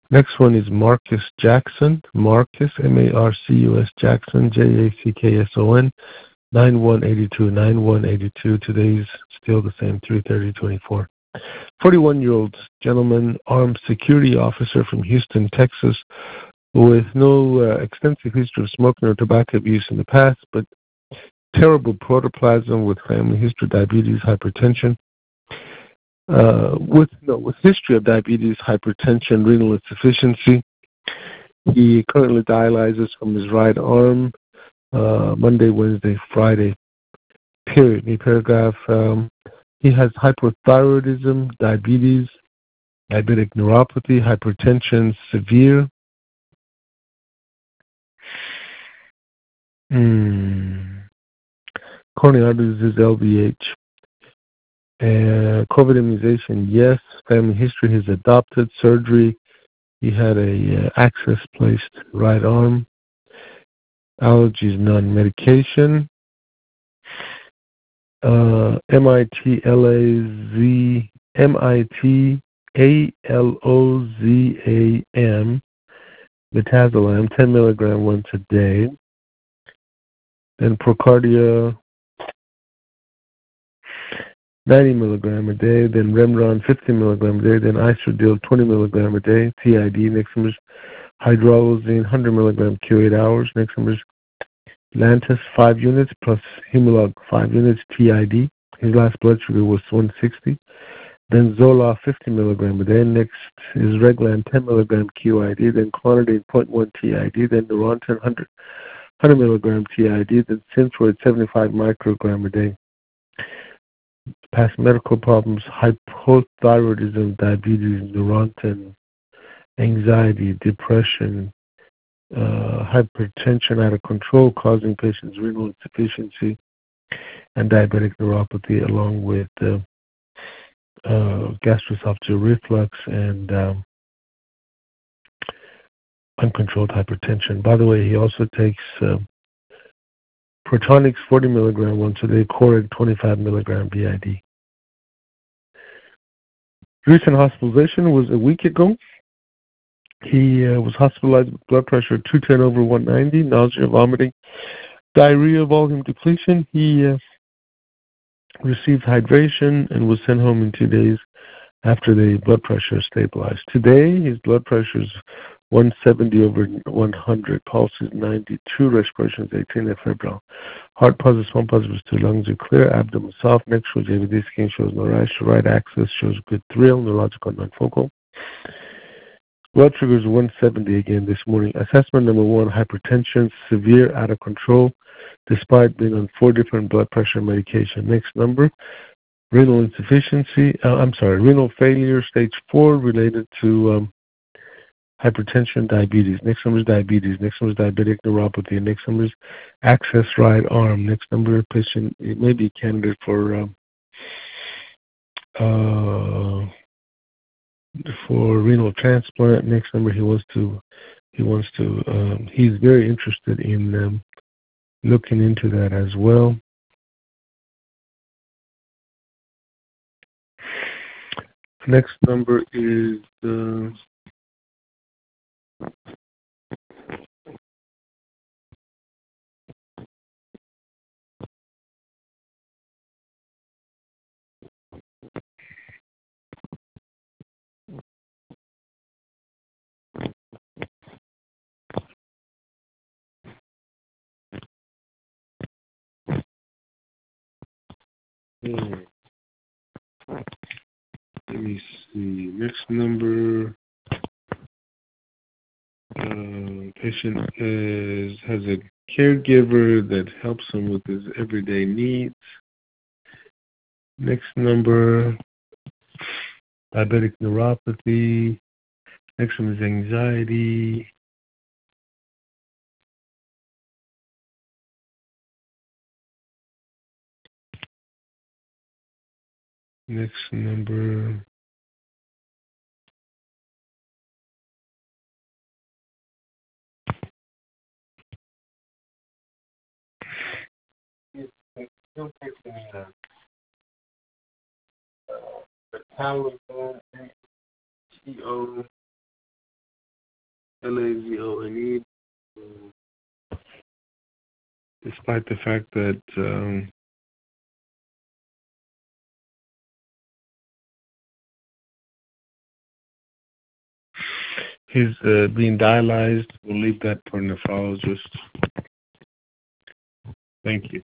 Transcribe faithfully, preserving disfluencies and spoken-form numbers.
Next one is Marcus Jackson. Marcus, M A R C U S Jackson, J A C K S O N, nine one eight two, nine one eight two. Today's still the same, three thirty twenty-four. forty-one-year-old gentleman, armed security officer from Houston, Texas, with no uh, extensive history of smoking or tobacco abuse in the past, but terrible protoplasm with family history, diabetes, hypertension. Uh, with no, with history of diabetes, hypertension, renal insufficiency. He currently dialyzes from his right arm uh, Monday, Wednesday, Friday. Period. New paragraph. Um, he has hypothyroidism, diabetes, diabetic neuropathy, hypertension, severe. Hmm. Coronary artery disease, L V H. Uh, COVID immunization, yes. Family history, he's adopted. Surgery, he had a uh, access placed right arm. Allergies, none. Medication, uh, M I T L A Z, M I T A L O Z A M, Metazolam, ten milligram once a day. Then Procardia, ninety milligram a day. Then Remron, fifty milligram a day. Then Isodil, twenty milligram a day. T I D, next number is Hydralazine, one hundred milligram Q eight hours. Next number is Lantus, five units, plus Humalog, five units, T I D. His last blood sugar was one sixty. Then Zoloft, fifty milligram a day. Next is Reglan, ten milligram Q I D. Then Clonidine, zero point one T I D. Then Neurontin, one hundred, one hundred milligram T I D. Then Synthroid, seventy-five microgram a day. Past medical problems, hypothyroidism, diabetes, Neurontin, anxiety, depression, uh, hypertension out of control, causing patients renal insufficiency and diabetic neuropathy, along with uh, uh, gastroesophageal reflux and um, uncontrolled hypertension. By the way, he also takes uh, Protonix forty milligram once a day, Coreg twenty-five milligram B I D. Recent hospitalization was a week ago. He uh, was hospitalized with blood pressure two ten over one ninety, nausea, vomiting, diarrhea, volume depletion. He uh, received hydration and was sent home in two days after the blood pressure stabilized. Today, his blood pressure is one seventy over one hundred, pulse is ninety-two, respiration is eighteen, and febrile. Heart positive, pump positive, two lungs are clear, abdomen soft, neck shows A V D scan, shows no rash, right axis shows good thrill, neurological non-focal. Blood sugar is one seventy again this morning. Assessment number one, hypertension, severe, out of control, despite being on four different blood pressure medication. Next number, renal insufficiency, uh, I'm sorry, renal failure, stage four, related to um, hypertension, diabetes. Next number is diabetes. Next number is diabetic neuropathy. Next number is access right arm. Next number, patient, it may be a candidate for um, uh, for renal transplant. Next number, he wants to he wants to um, he's very interested in um, looking into that as well. Next number is uh, hmm, let me see. Next number, uh, patient is has a caregiver that helps him with his everyday needs. Next number, diabetic neuropathy. Next one is anxiety. Next number, still taking uh, the Taliban T O despite the fact that um, he's uh, being dialyzed. We'll leave that for nephrologists. Thank you.